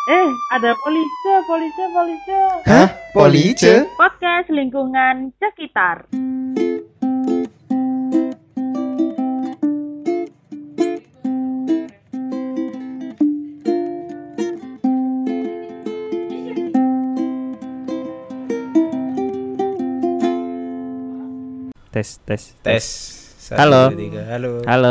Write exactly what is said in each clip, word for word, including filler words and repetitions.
Eh, ada Police, Police, Police. Hah? Police? Podcast lingkungan sekitar. Tes, tes, Tes. Satu, Halo. dua, tiga. Halo. Halo.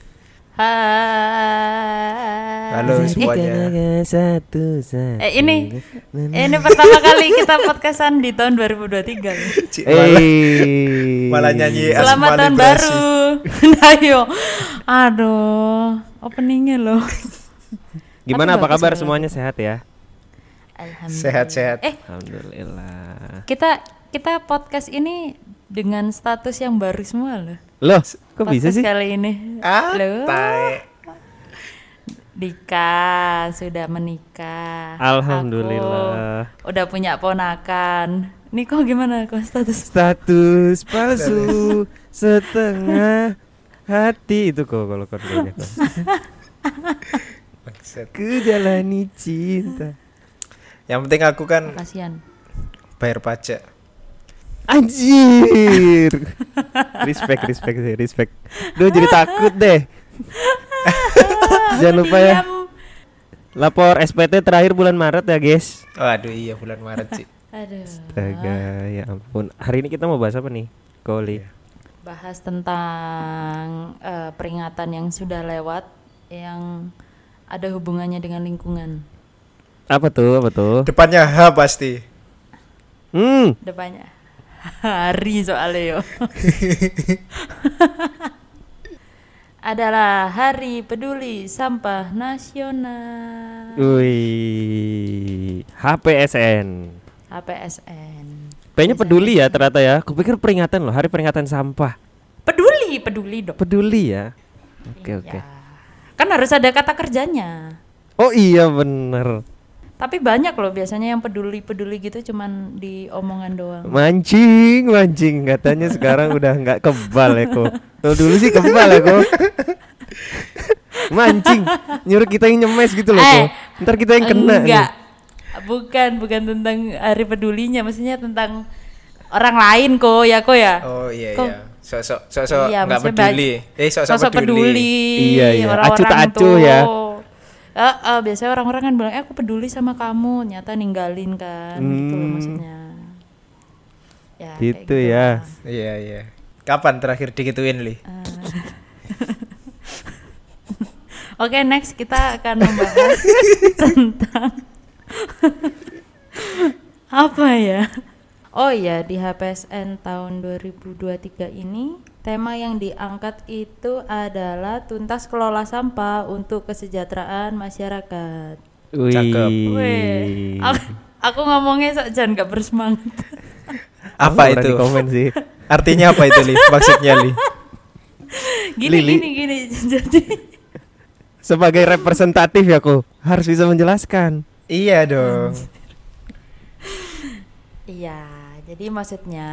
Hai. Halo semuanya. Satu, satu. Eh ini ini pertama kali kita podcastan di tahun dua ribu dua puluh tiga. Cik, malah, Eh. malah nyanyi Selamat Asma tahun Librasi. baru. Nah, yo. Aduh, openingnya loh. Gimana Tapi apa bagus kabar banget. semuanya, sehat ya? Alhamdulillah. Sehat-sehat. Eh, Alhamdulillah. kita kita podcast ini dengan status yang baru semua loh. Loh, kok bisa Podcast sih? kali ini. Ah, Loh. tai. Dika sudah menikah. Alhamdulillah. Aku udah punya ponakan. Niko gimana kok status? Status palsu setengah hati itu kok kalau kontrolnya kok. Bangsat. Ku jalani cinta. Yang penting aku kan Kasihan. bayar pajak. Anjir. Respect, respect, respect. Duh jadi takut deh. Jangan lupa ya. Diam. Lapor S P T terakhir bulan Maret ya, guys. Oh, aduh iya bulan Maret sih. Aduh. Astaga, ya ampun. Hari ini kita mau bahas apa nih, Koli? Bahas tentang eh, peringatan yang sudah lewat yang ada hubungannya dengan lingkungan. Apa tuh? Apa tuh? Depannya H pasti. Hmm. Depannya hari soalnya yo. Adalah Hari Peduli Sampah Nasional. Wih. H P S N. H P S N. Kayaknya peduli ya ternyata ya. Kupikir peringatan loh, Hari Peringatan Sampah. Peduli, peduli dong. Peduli ya. Oke, oke. Ya. Kan harus ada kata kerjanya. Oh iya bener. Tapi banyak loh biasanya yang peduli-peduli gitu cuman di omongan doang. Mancing, mancing. Katanya sekarang udah nggak kebal ya kok. Kalau dulu sih kebal ya kok. Mancing, nyuruh kita yang nyemes gitu loh Eh, kok. Ntar kita yang kena. Enggak. nih. Bukan, bukan tentang hari pedulinya, maksudnya tentang orang lain kok ya kok ya. Oh iya Kok- iya. Sok-sok sok-sok Iya, enggak maksudnya peduli. Eh sok-sok Sosok peduli. peduli. Iya, iya. Orang-orang Acuh tak acuh tuh. ya. Eh, eh, biasanya orang-orang kan bilang, eh aku peduli sama kamu, nyata ninggalin kan, gitu loh Hmm. maksudnya. Ya, kayak Gitu gitu ya. lah. Iya iya. Kapan terakhir digituin, Li? Oke, next kita akan membahas tentang apa ya? Oh iya, di H P S N tahun dua ribu dua puluh tiga ini tema yang diangkat itu adalah tuntas kelola sampah untuk kesejahteraan masyarakat. Wih. Cakep. Weh, aku, aku ngomongnya sok jangan gak bersemangat. Apa Aku pernah itu? di komen sih. Artinya apa itu, Li? Maksudnya, Li? Gini Lili. gini gini jadi Sebagai representatif ya kok harus bisa menjelaskan. Iya dong. iya, jadi maksudnya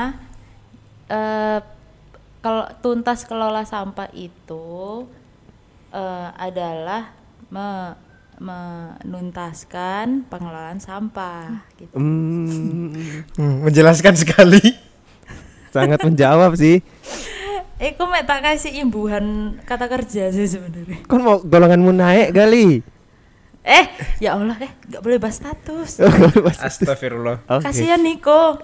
eh kalau tuntas kelola sampah itu eh, adalah me- menuntaskan pengelolaan sampah gitu. Hmm, Hmm, menjelaskan sekali. sangat menjawab sih. Eh, kok mek tak kasih imbuhan kata kerja sih sebenarnya. Kon mau golonganmu naik kali. Eh, ya Allah, eh nggak boleh bahas status. Astagfirullah. Oke. Kasihan Niko.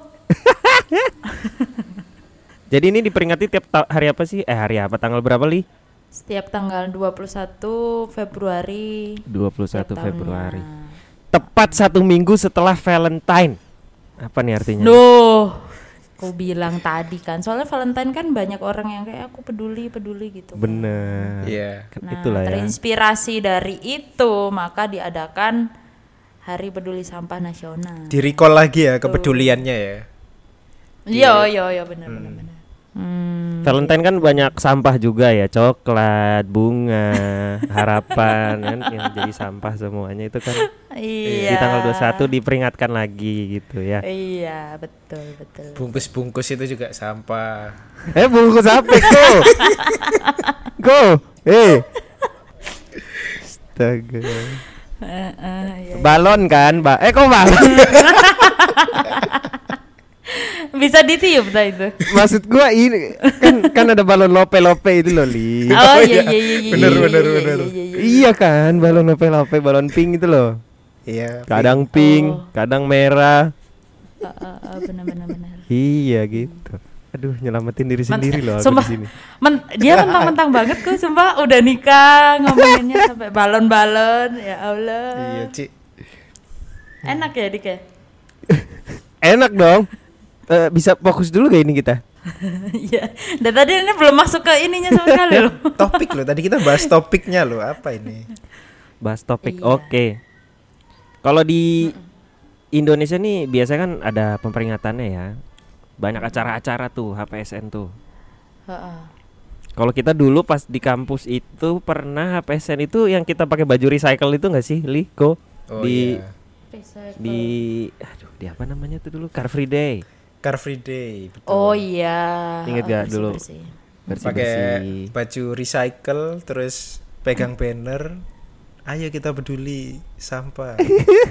Jadi ini diperingati tiap ta- hari apa sih? Eh hari apa? Tanggal berapa, Li? Setiap tanggal dua puluh satu Februari. dua puluh satu setiap tahunnya. Februari. Tepat satu minggu setelah Valentine. Apa nih artinya? Duh, aku bilang tadi kan. Soalnya Valentine kan banyak orang yang kayak aku peduli peduli gitu. kan. Bener. Iya. Nah, Itulah ya. terinspirasi dari itu maka diadakan Hari Peduli Sampah Nasional. Di recall lagi ya kepeduliannya ya. Yo yo yo benar benar benar. Hmm. Valentine kan banyak sampah juga ya, coklat, bunga, harapan kan yang jadi sampah semuanya itu kan Iya. di tanggal dua puluh satu diperingatkan lagi gitu ya. Iya, betul betul. Bungkus-bungkus itu juga sampah. Eh bungkus apa go? Go. Eh. Astaga. Eh, eh, iya. Balon kan, Mbak? Eh kok balon? Bisa ditiup dah itu. Maksud gua ini kan kan ada balon lope-lope itu loh, Li. Oh iya iya iya iya. Bener, iya, bener, iya, bener. iya, iya, iya. Iya kan, balon lope-lope, balon pink itu loh. Iya. Kadang pink, Oh. kadang merah. Ah, ah, ah, benar benar benar. Iya gitu. Aduh, nyelamatin diri Men- sendiri loh aku sumpah, di sini. men- dia mentang-mentang banget tuh, sumpah udah nikah ngomonginnya sampai balon-balon, ya Allah. Iya, Ci. Enak ya Dik ya? Enak dong. Eh, bisa fokus dulu gak ini kita? Iya. Dan tadi ini belum masuk ke ininya sama sekali loh. Topik loh. Tadi kita bahas topiknya loh. Apa ini? Bahas topik. Iya. Oke. Kalau di Indonesia nih biasanya kan ada pemperingatannya ya. Banyak acara-acara tuh H P S N tuh. Heeh. Kalau kita dulu pas di kampus itu pernah H P S N itu yang kita pakai baju recycle itu nggak sih, Liko? Oh di iya. Recycle. di aduh, di apa namanya tuh dulu? Car Free Day. Car Free Day. Betul. Oh iya. Ingat gak Bersih, dulu? bersih. Pakai Bersih-bersih. baju recycle terus pegang banner. Ayo kita peduli sampah.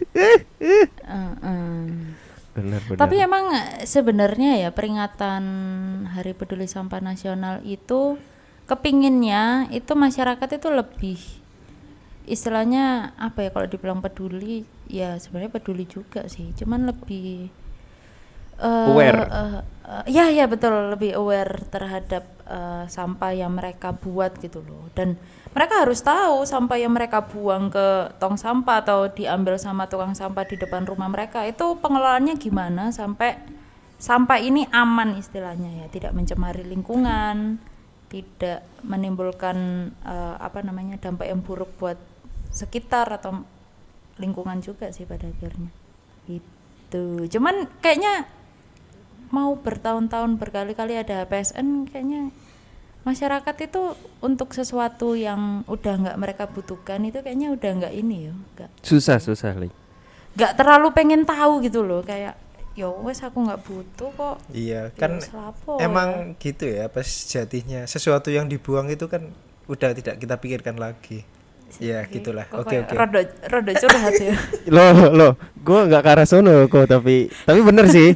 Heeh. Benar, benar. Tapi emang sebenarnya ya peringatan Hari Peduli Sampah Nasional itu kepinginnya itu masyarakat itu lebih istilahnya apa ya, kalau dibilang peduli ya sebenarnya peduli juga sih, cuman lebih eh, Aware. eh, eh, ya ya betul, lebih aware terhadap eh, sampah yang mereka buat gitu loh, dan mereka harus tahu sampah yang mereka buang ke tong sampah atau diambil sama tukang sampah di depan rumah mereka itu pengelolaannya gimana sampai sampah ini aman istilahnya ya, tidak mencemari lingkungan, tidak menimbulkan eh, apa namanya dampak yang buruk buat sekitar atau lingkungan juga sih pada akhirnya. Gitu. Cuman kayaknya mau bertahun-tahun berkali-kali ada H P S N, kayaknya masyarakat itu untuk sesuatu yang udah nggak mereka butuhkan itu kayaknya udah nggak ini ya, nggak susah susah Li. nggak terlalu pengen tahu gitu loh, kayak yo wes aku nggak butuh kok. Iya, Ya kan wes lapo emang gitu ya, pas sejatinya sesuatu yang dibuang itu kan udah tidak kita pikirkan lagi. Ya, gitulah. Kok Oke, kayak oke. Rada rada curhat ya. Loh, loh, gua nggak ke arah sono kok, tapi tapi bener sih.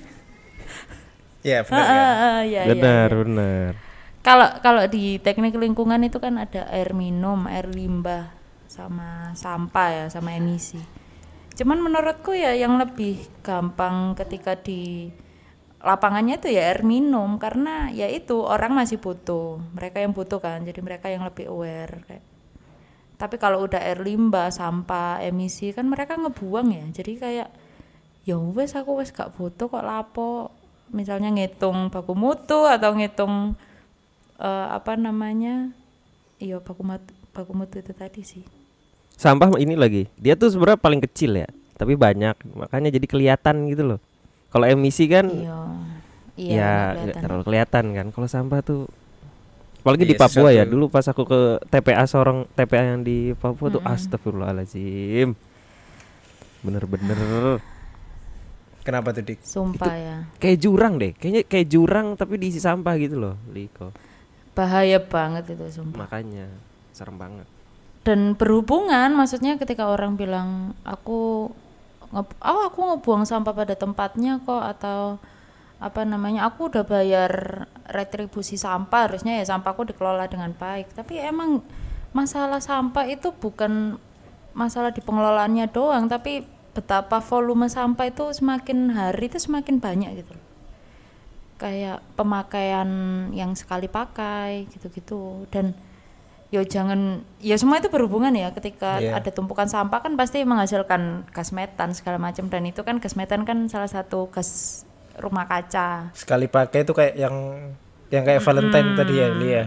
Ya, benar Ah, kan? ah, ah, ya, ya, benar, ya. benar. Kalau kalau di teknik lingkungan itu kan ada air minum, air limbah, sama sampah ya, sama emisi. Cuman menurutku ya yang lebih gampang ketika di lapangannya itu ya air minum, karena ya itu orang masih butuh, mereka yang butuh kan, jadi mereka yang lebih aware kayak. Tapi kalau udah air limbah, sampah, emisi kan mereka ngebuang ya, jadi kayak ya wes aku wes gak butuh kok lapo, misalnya ngitung baku mutu atau ngitung uh, apa namanya, iya baku mutu, baku mutu itu tadi sih. Sampah ini lagi, dia tuh sebenarnya paling kecil ya, tapi banyak, makanya jadi kelihatan gitu loh. Kalau emisi kan Iya, iya ya nggak nggak kelihatan. terlalu kelihatan kan. Kalau sampah tuh apalagi di Iya, Papua ya, sesuatu. dulu pas aku ke T P A Sorong, T P A yang di Papua tuh Mm-mm. astagfirullahaladzim, bener-bener Kenapa tuh, Dik? Sumpah ya, kayak jurang deh, kayaknya kayak jurang tapi diisi sampah gitu loh, Liko. bahaya banget itu sumpah. Makanya serem banget. Dan berhubungan, maksudnya ketika orang bilang aku nge- oh aku ngebuang sampah pada tempatnya kok, atau apa namanya, aku udah bayar retribusi sampah, harusnya ya sampahku dikelola dengan baik. Tapi emang masalah sampah itu bukan masalah di pengelolaannya doang, tapi betapa volume sampah itu semakin hari itu semakin banyak gitu loh. Kayak pemakaian yang sekali pakai gitu-gitu, dan yo jangan, ya semua itu berhubungan ya, ketika Iya. ada tumpukan sampah kan pasti menghasilkan gas metan segala macam, dan itu kan gas metan kan salah satu gas rumah kaca. Sekali pakai itu kayak yang yang kayak Valentine tadi ya, Lia.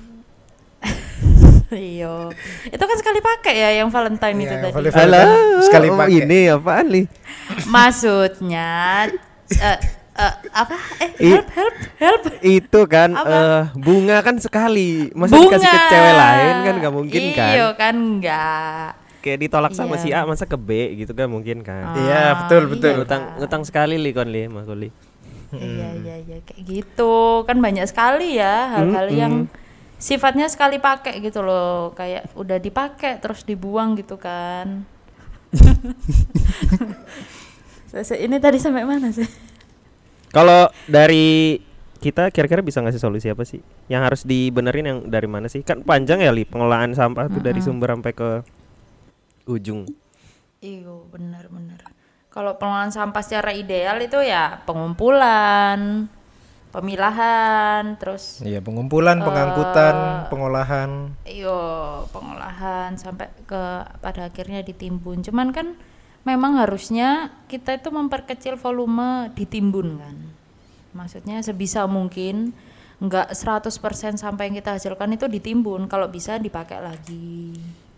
Iya, itu kan sekali pakai ya yang Valentine itu Iya, tadi. Valentine. Halo, sekali oh pakai. ini apaan Li? Maksudnya eh, eh, apa? Eh I- help help help. Itu kan Apa? eh, bunga kan sekali, masa Bunga. dikasih ke cewek lain kan nggak mungkin kan? Iya kan enggak. Kayak ditolak sama Iya. si A masa ke B gitu kan mungkin kan? Iya, betul, betul. iya, Ngutang Kak. ngutang sekali Li kon Li, Mas Li. Iya iya iya kayak gitu kan, banyak sekali ya hal-hal Mm-mm. yang sifatnya sekali pakai gitu loh, kayak udah dipakai terus dibuang gitu kan. Selesai. Ini tadi sampai mana sih? Kalau dari kita kira-kira bisa ngasih solusi apa sih? Yang harus dibenerin yang dari mana sih? Kan panjang ya Li pengelolaan sampah tuh dari sumber sampai ke ujung. Iyo, benar-benar. Kalau pengelolaan sampah secara ideal itu ya pengumpulan, pemilahan, terus Iya, pengumpulan, pengangkutan, pengolahan. iyo pengolahan sampai ke pada akhirnya ditimbun. Cuman kan memang harusnya kita itu memperkecil volume ditimbun kan. Maksudnya sebisa mungkin enggak seratus persen sampah yang kita hasilkan itu ditimbun, kalau bisa dipakai lagi.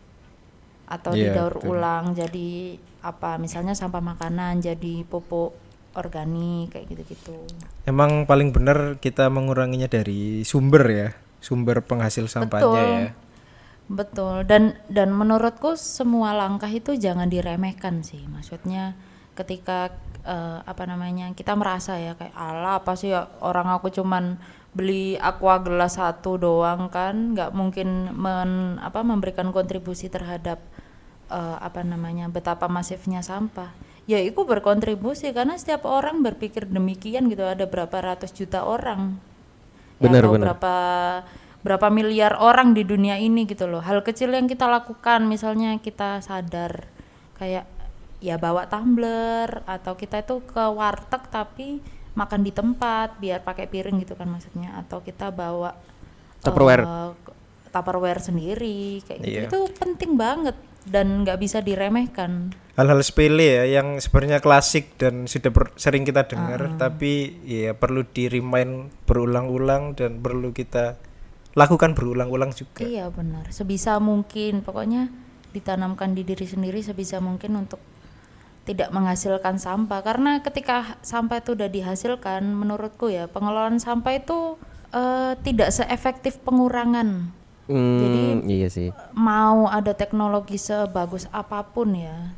Atau Iya, didaur betul. ulang jadi apa misalnya sampah makanan jadi pupuk organik kayak gitu-gitu. Emang paling benar kita menguranginya dari sumber ya, sumber penghasil sampahnya Betul. ya. Betul. Dan dan menurutku semua langkah itu jangan diremehkan sih. Maksudnya ketika eh, apa namanya kita merasa ya kayak ala apa sih ya, orang aku cuman beli aqua gelas satu doang kan, nggak mungkin men, apa memberikan kontribusi terhadap eh, apa namanya betapa masifnya sampah. Ya itu berkontribusi karena setiap orang berpikir demikian gitu. Ada berapa ratus juta orang, ya, Benar, atau benar. berapa berapa miliar orang di dunia ini gitu loh. Hal kecil yang kita lakukan misalnya kita sadar kayak ya bawa tumbler atau kita itu ke warteg tapi makan di tempat biar pakai piring gitu kan maksudnya, atau kita bawa Tupperware. eh, Tupperware sendiri kayak gitu. Iya. Itu penting banget dan nggak bisa diremehkan. Hal-hal sepele ya yang sebenarnya klasik dan sudah per- sering kita dengar, tapi ya perlu di remind berulang-ulang dan perlu kita lakukan berulang-ulang juga. Iya benar, sebisa mungkin pokoknya ditanamkan di diri sendiri sebisa mungkin untuk tidak menghasilkan sampah, karena ketika sampah itu udah dihasilkan menurutku ya pengelolaan sampah itu eh, tidak seefektif pengurangan. Hmm, Jadi iya sih. mau ada teknologi sebagus apapun ya,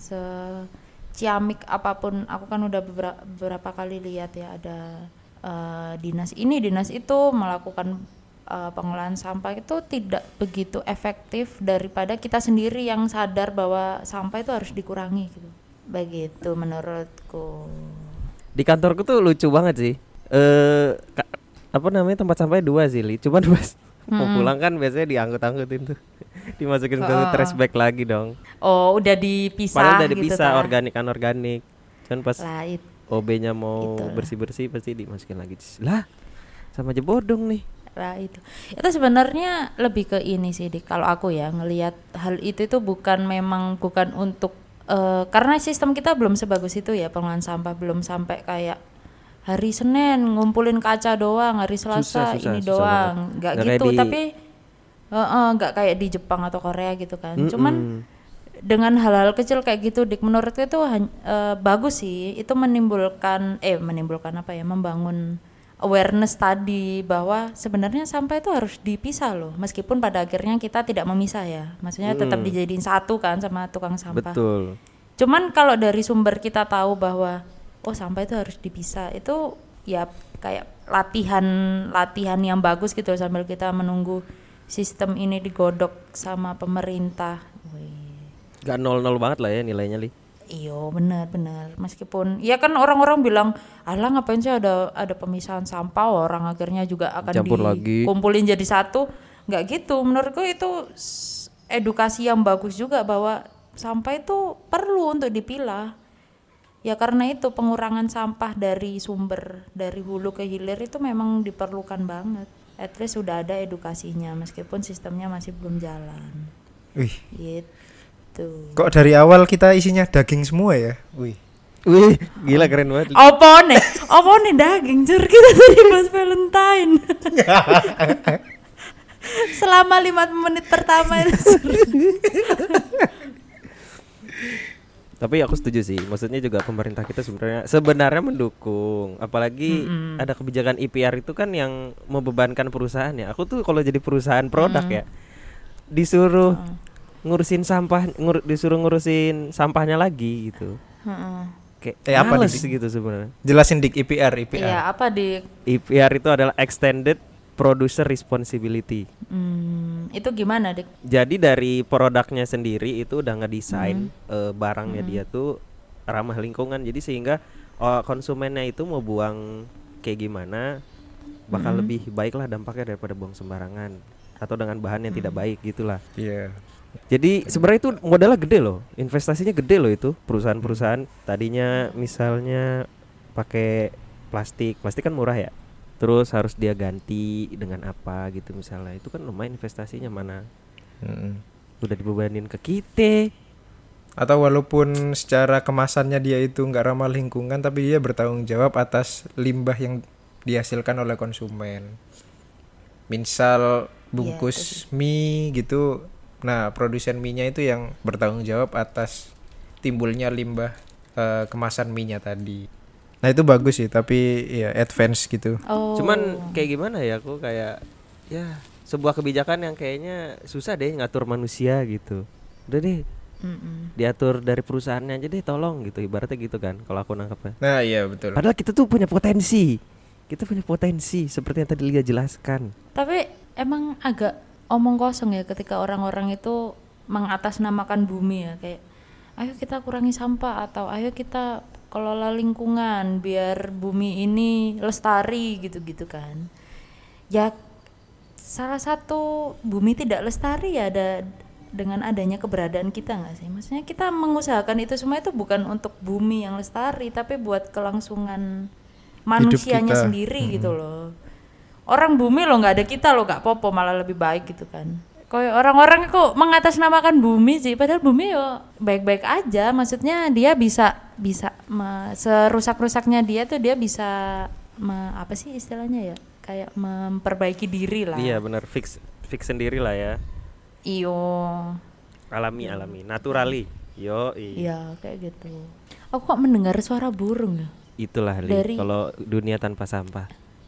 seciamik apapun, aku kan udah beberapa, beberapa kali lihat ya ada eh, dinas ini dinas itu melakukan eh, pengolahan sampah itu tidak begitu efektif daripada kita sendiri yang sadar bahwa sampah itu harus dikurangi gitu. Begitu menurutku. Di kantorku tuh lucu banget sih. Eh ka- apa namanya tempat sampahnya dua sih, Li. Cuman pas mau pulang kan biasanya diangkut-angkutin tuh. Dimasukin ke Oh. trash bag lagi dong. Oh, udah dipisah Padahal udah gitu dipisah ta. organik anorganik. Cuman pas Lah it- O B-nya mau Itulah. bersih-bersih pasti dimasukin lagi. Lah, sama aja bodong nih. lah itu itu sebenarnya lebih ke ini sih Dik. Kalau aku ya ngelihat hal itu itu bukan memang bukan untuk eh, karena sistem kita belum sebagus itu ya, pengelolaan sampah belum sampai kayak hari Senin ngumpulin kaca doang, hari Selasa Susah, susah, ini susah doang, banget. nggak Nggak kayak gitu. di- Tapi eh, eh, nggak kayak di Jepang atau Korea gitu kan. Cuman Mm-mm. dengan hal-hal kecil kayak gitu Dik, menurutku itu han- eh, bagus sih. Itu menimbulkan eh menimbulkan apa ya, membangun awareness tadi bahwa sebenarnya sampah itu harus dipisah loh, meskipun pada akhirnya kita tidak memisah ya, maksudnya tetap Hmm. dijadiin satu kan sama tukang sampah. Betul. Cuman kalau dari sumber kita tahu bahwa oh sampah itu harus dipisah, itu ya kayak latihan latihan yang bagus gitu loh, sambil kita menunggu sistem ini digodok sama pemerintah. Wih. Gak nol-nol banget lah ya nilainya, Li. Iyo benar-benar, meskipun ya kan orang-orang bilang alah ngapain sih ada ada pemisahan sampah, orang akhirnya juga akan Campur lagi. dikumpulin jadi satu. Nggak gitu, menurutku itu s- edukasi yang bagus juga bahwa sampah itu perlu untuk dipilah ya, karena itu pengurangan sampah dari sumber dari hulu ke hilir itu memang diperlukan banget. At least sudah ada edukasinya meskipun sistemnya masih belum jalan Wih, gitu. kok dari awal kita isinya daging semua ya? Wih. Wih, gila keren banget. Apa nih? Apa nih daging? Jur kita tadi bahas Valentine. Selama lima menit pertama itu. Tapi aku setuju sih. Maksudnya juga pemerintah kita sebenarnya sebenarnya mendukung. Apalagi ada kebijakan I P R itu kan yang membebankan perusahaan ya. Aku tuh kalau jadi perusahaan produk ya disuruh ngurusin sampah, ngur, disuruh ngurusin sampahnya lagi gitu. Heeh. Kayak Eh, apa males nih? gitu sebenarnya. Jelasin dik I P R, I P R. Iya, apa di I P R itu adalah extended producer responsibility. Hmm, itu gimana, Dik? Jadi dari produknya sendiri itu udah ngedesain Hmm. eh, barangnya Hmm. dia tuh ramah lingkungan. Jadi sehingga oh, konsumennya itu mau buang kayak gimana bakal Hmm. lebih baik lah dampaknya daripada buang sembarangan atau dengan bahan yang tidak Hmm. baik gitulah. Iya. Jadi sebenarnya itu modalnya gede loh, investasinya gede loh itu perusahaan-perusahaan. Tadinya misalnya pakai plastik, plastik kan murah ya. Terus harus dia ganti dengan apa gitu misalnya. Itu kan lumayan investasinya, mana Mm-mm. udah dibebanin ke kita. Atau walaupun secara kemasannya dia itu nggak ramah lingkungan, tapi dia bertanggung jawab atas limbah yang dihasilkan oleh konsumen. Misal bungkus mie gitu, nah produsen mie-nya itu yang bertanggung jawab atas timbulnya limbah eh, kemasan mie-nya tadi. Nah itu bagus sih, tapi ya advance gitu. Oh. Cuman kayak gimana ya, aku kayak ya sebuah kebijakan yang kayaknya susah deh ngatur manusia gitu. Udah deh Mm-mm. diatur dari perusahaannya aja deh, tolong gitu, ibaratnya gitu kan kalau aku nangkepnya. Nah iya betul. Padahal kita tuh punya potensi, kita punya potensi seperti yang tadi Lia jelaskan. Tapi emang agak omong kosong ya ketika orang-orang itu mengatasnamakan bumi ya, kayak ayo kita kurangi sampah atau ayo kita kelola lingkungan biar bumi ini lestari gitu-gitu kan. Ya salah satu bumi tidak lestari ya ada dengan adanya keberadaan kita nggak sih? Maksudnya kita mengusahakan itu semua itu bukan untuk bumi yang lestari tapi buat kelangsungan manusianya kita. sendiri gitu loh. Orang bumi lo nggak ada kita lo nggak popo malah lebih baik gitu kan. Kayak orang-orang kok mengatasnamakan bumi sih, padahal bumi yo baik-baik aja. Maksudnya dia bisa bisa me, serusak-rusaknya dia tuh dia bisa me, apa sih istilahnya ya? Kayak memperbaiki diri lah. Iya benar, fix fix sendiri lah ya. Iyo. Alami alami, naturali. Yo, Iya kayak gitu. Aku kok mendengar suara burung ya? itulah Li, Dari- kalau dunia tanpa sampah.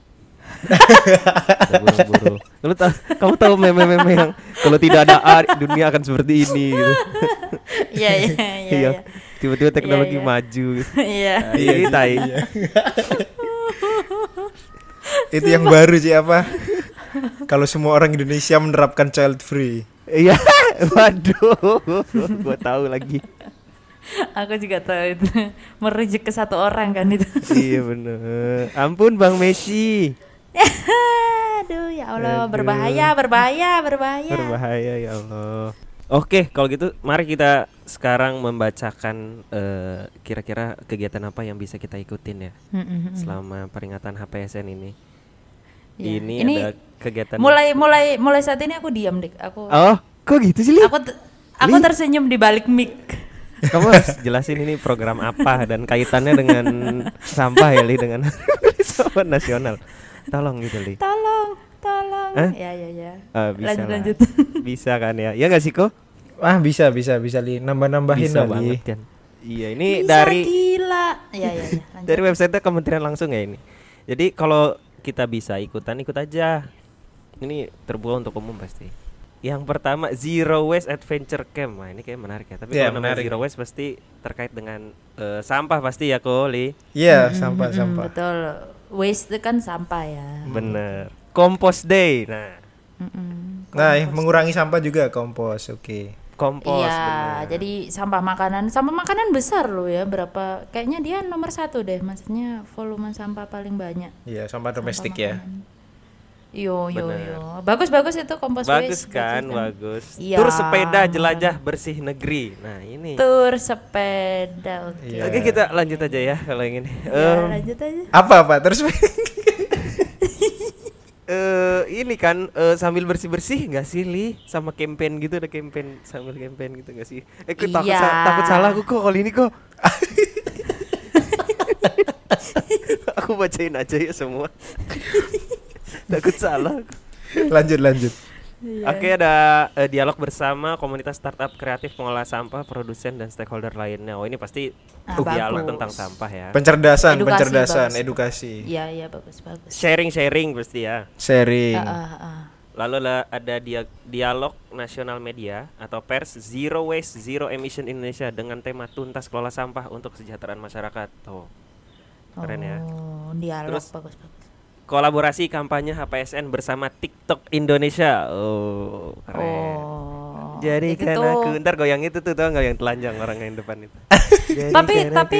Ada burung-burung. Kamu tahu, kamu tahu meme-meme yang kalau tidak ada A dunia akan seperti ini gitu. Iya iya iya. iya. Tiba-tiba teknologi Iya, iya. maju. Iya. Nah, ini tai. Itu yang baru sih apa? Kalau semua orang Indonesia menerapkan child free. Iya, waduh, gua tahu lagi. Aku juga tahu itu merujuk ke satu orang kan itu. Iya bener. Ampun Bang Messi. Aduh ya Allah, Aduh. berbahaya, berbahaya, berbahaya. Berbahaya ya Allah. Oke, kalau gitu mari kita sekarang membacakan eh, kira-kira kegiatan apa yang bisa kita ikutin ya Mm-mm. selama peringatan H P S N ini. Ya, Ini, ini ada kegiatan. Mulai mulai mulai saat ini aku diam, Dik. Aku Oh, kok gitu sih, Li? aku t- aku tersenyum di balik mic. Kamu harus jelasin ini program apa dan kaitannya dengan sampah ya, Li, dengan sampah nasional. Tolong gitu, Li. Tolong, tolong. Hah? Ya ya ya. Ah, bisa lanjut lah. lanjut. Bisa kan ya? Ya nggak sih kok? Ah bisa bisa bisa li nambah-nambahin Bisa lah, Li. banget kan. Iya, ini Bisa, dari gila. Ya ya ya. Lanjut. dari website kementerian langsung ya ini. Jadi kalau kita bisa ikutan, ikut aja. Ini terbuka untuk umum pasti. Yang pertama Zero Waste Adventure Camp. Nah, ini kayak menarik ya. Tapi Iya, kalau namanya menarik. Zero Waste pasti terkait dengan eh, sampah pasti ya, Koli. Iya, Mm, sampah-sampah. betul. Waste itu kan sampah ya. Bener. Compost Day. Nah, Mm-mm. Nah, eh, mengurangi sampah juga kompos. Oke. kompos Iya, bener. jadi sampah makanan, sampah makanan besar loh ya, berapa? Kayaknya dia nomor satu deh, maksudnya volume sampah paling banyak. Iya, sampah domestik Sampah ya. makanan. Yo yo Bener. yo, bagus bagus itu kompos Bagus waste, kan, bagus. Iya, Tur sepeda jelajah makanya. bersih negeri. Nah, ini. Tur sepeda, oke. Iya. Oke, kita lanjut aja ya kalau yang ini. Ya, Em, lanjut aja. Apa apa terus? eh ini kan eh, sambil bersih-bersih nggak sih, Li? Sama campaign gitu, ada campaign sambil campaign gitu nggak sih? Eh, aku takut, Iya. sa- takut salah aku kok kali ini kok. Aku bacain aja ya semua. Takut salah. lanjut lanjut. Iya. Oke, ada eh, dialog bersama komunitas startup kreatif pengolah sampah, produsen dan stakeholder lainnya. Oh, ini pasti Ah, dialog bagus. tentang sampah ya. Pencerdasan, Edukasi, pencerdasan, bagus. edukasi, Iya iya bagus bagus. Sharing-sharing pasti ya. sharing. Ah, ah, ah. Lalu lah ada dia, dialog nasional media atau pers Zero Waste Zero Emission Indonesia dengan tema tuntas kelola sampah untuk kesejahteraan masyarakat. Tuh. Keren ya. Oh, dialog Terus- bagus bagus. kolaborasi kampanye H P S N bersama TikTok Indonesia. Oh, keren. Oh. Jadi itu kan tuh- aku ntar goyang itu tuh tau nggak yang telanjang orang yang depan itu. Tapi tapi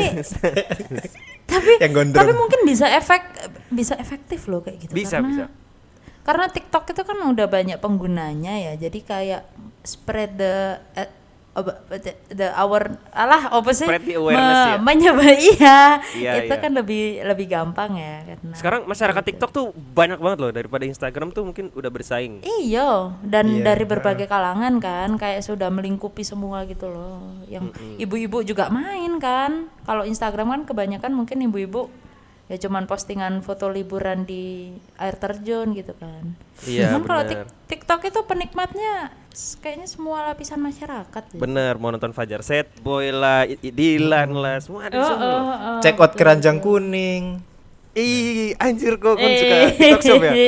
tapi Yang gondrong. tapi mungkin bisa efek bisa efektif loh kayak gitu. Bisa, karena, bisa. Karena TikTok itu kan udah banyak penggunanya ya. Jadi kayak spread the eh, ob- the, the our alah apa sih? Spread the awareness ya? menyebar iya. Iya, itu iya. kan lebih lebih gampang ya karena Sekarang masyarakat TikTok tuh banyak banget loh, daripada Instagram tuh mungkin udah bersaing. Iya, dan Iya, dari berbagai kalangan kan, kayak sudah melingkupi semua gitu loh. Yang ibu-ibu juga main kan. Kalau Instagram kan kebanyakan mungkin ibu-ibu ya cuman postingan foto liburan di air terjun gitu kan. Iya, Cuman kalau benar. Tik- TikTok itu penikmatnya s- kayaknya semua lapisan masyarakat. Ya. Bener, mau nonton Fajar Set Boy lah, I- I- Dilan lah, semua ada Oh, semua. oh, oh, Check out betul, keranjang betul. kuning. Ih, anjir kok kan Eh. suka TikTok shop ya?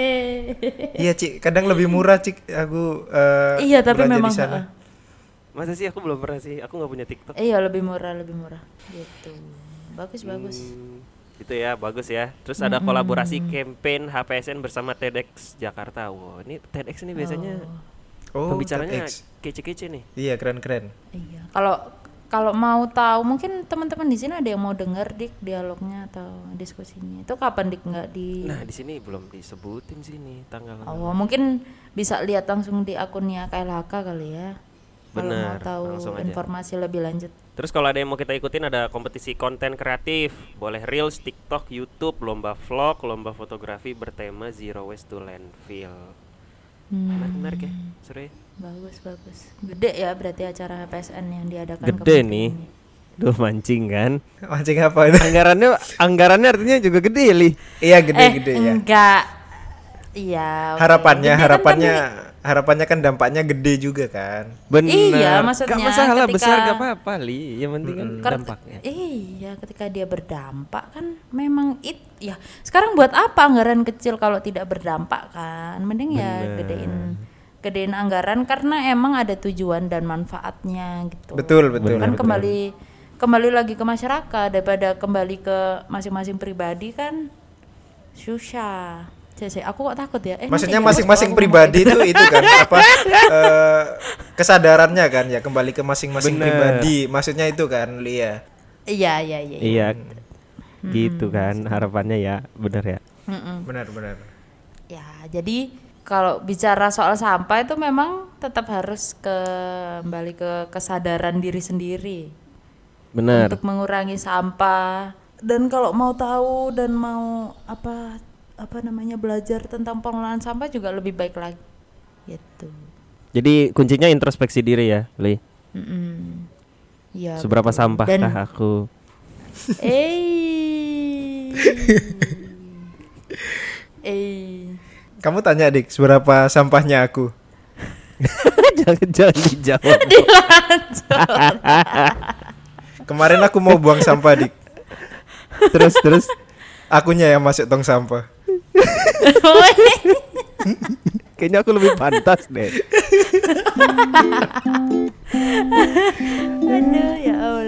Iya, Cik. Kadang lebih murah, Cik. Aku eh, Iya, tapi belanja memang di sana. heeh. Masa sih aku belum pernah sih, aku nggak punya TikTok. Iya, lebih murah, lebih murah gitu. Bagus, bagus. Hmm, itu ya, bagus ya. Terus ada kolaborasi campaign H P S N bersama TEDx Jakarta. Wow, ini TEDx ini biasanya Oh, pembicaranya TEDx. kece-kece nih. Iya, keren-keren. Iya. Kalau kalau mau tahu mungkin teman-teman di sini ada yang mau denger Dik dialognya atau diskusinya. Itu kapan Dik nggak di Nah, di sini belum disebutin sini tanggal. Oh, mungkin bisa lihat langsung di akunnya K L H K kali ya. Kalau mau Benar, tahu langsung aja. informasi lebih lanjut. Terus kalau ada yang mau kita ikutin, ada kompetisi konten kreatif, boleh Reels, TikTok, YouTube, lomba vlog, lomba fotografi bertema Zero Waste to Landfill. Hmm, Menarik, menarik ya, seru ya. bagus bagus. Gede ya berarti acara H P S N yang diadakan Gede kemarin nih. ini. Duh, mancing kan. Mancing apa? Anggarannya anggarannya artinya juga gede, Li. Iya, gede-gede eh, ya. enggak. Iya. oke. Harapannya, Gede kan harapannya, tapi- harapannya kan dampaknya gede juga kan. Benar. Iya, maksudnya Gak masalah ketika- besar gak apa-apa, Li. Yang penting kan Ker- dampaknya. Iya, ketika dia berdampak kan memang it ya. Sekarang buat apa anggaran kecil kalau tidak berdampak kan? Mending ya Bener. gedein gedein anggaran karena emang ada tujuan dan manfaatnya gitu. Betul, betul. Kan betul. kembali kembali lagi ke masyarakat daripada kembali ke masing-masing pribadi kan susah. Cece, aku kok takut ya. Eh, Maksudnya nanti ya, masing-masing kalau aku pribadi ngomong itu itu kan apa eh, kesadarannya kan ya kembali ke masing-masing Bener. pribadi. Maksudnya itu kan, Lia. gitu. Iya, iya, iya. Iya. Gitu kan harapannya ya, benar ya. Mm-mm. Benar-benar. Ya, jadi kalau bicara soal sampah itu memang tetap harus kembali ke kesadaran diri sendiri Benar. untuk mengurangi sampah. Dan kalau mau tahu dan mau apa apa namanya belajar tentang pengelolaan sampah juga lebih baik lagi. Gitu. Jadi kuncinya introspeksi diri ya, Li. Mm-mm. Ya, Seberapa betul. sampah Dan- kah aku? Eh. Eh. Kamu tanya, Dik, seberapa sampahnya aku? jangan jangan dijawab. Kemarin aku mau buang sampah, Dik. terus terus Akunya yang masuk tong sampah. kayaknya aku lebih pantas deh. Aduh, ya Allah.